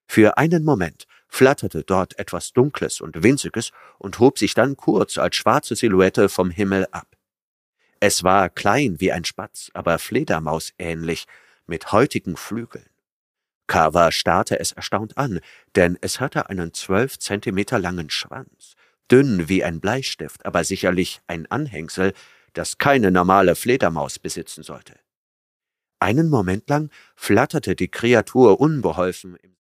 Für einen Moment flatterte dort etwas Dunkles und Winziges und hob sich dann kurz als schwarze Silhouette vom Himmel ab. Es war klein wie ein Spatz, aber fledermausähnlich, mit häutigen Flügeln. Carver starrte es erstaunt an, denn es hatte einen 12 Zentimeter langen Schwanz, dünn wie ein Bleistift, aber sicherlich ein Anhängsel, das keine normale Fledermaus besitzen sollte. Einen Moment lang flatterte die Kreatur unbeholfen